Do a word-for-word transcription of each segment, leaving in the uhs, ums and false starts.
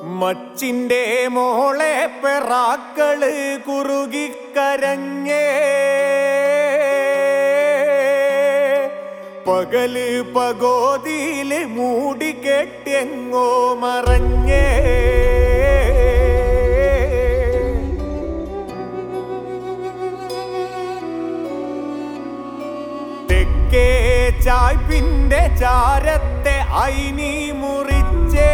മച്ചിന്റെ മോളെ പെറാക്കള് കുറുകിക്കരഞ്ഞേ പകല് പകോതിയില് മൂടിക്കെട്ടെങ്ങോ മറഞ്ഞേ തെക്കേ ചായ്പിന്റെ ചാരത്തെ അയിനി മുറിച്ചേ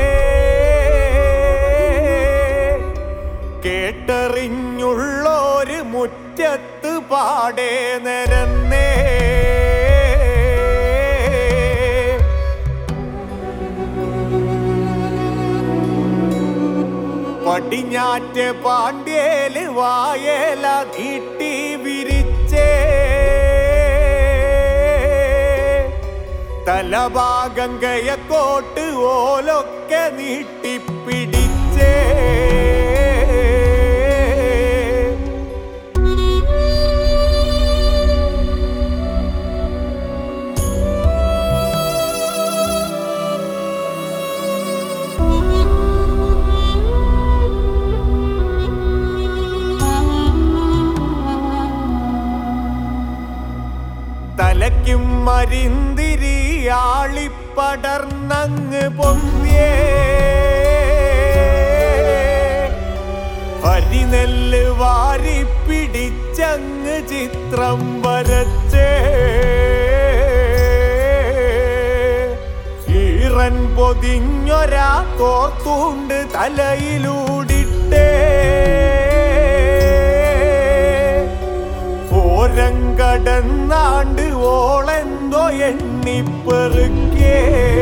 കേട്ടറിഞ്ഞുള്ളൊരു മുറ്റത്ത് പാടെ നിരന്നേ പടിഞ്ഞാറ്റ് പാണ്ഡ്യേല് വായല നീട്ടി വിരിച്ചേ തലഭാഗം കയക്കോട്ട് ഓലൊക്കെ നീട്ടിപ്പിടിച്ചേ തലയ്ക്കും മരിന്തിരിയാളിപ്പടർന്നങ്ങ് പൊന്തിയേ അരിനെല്ല് വാരി പിടിച്ചങ്ങ് ചിത്രം വരച്ചേ ഈറൻ പൊതിഞ്ഞൊരാ തോർത്തുണ്ട് തലയിലൂടിട്ടേ ഓരങ്കടന്നാണ്ട് ഓളെന്തോ എണ്ണിപ്പെറുക്കേ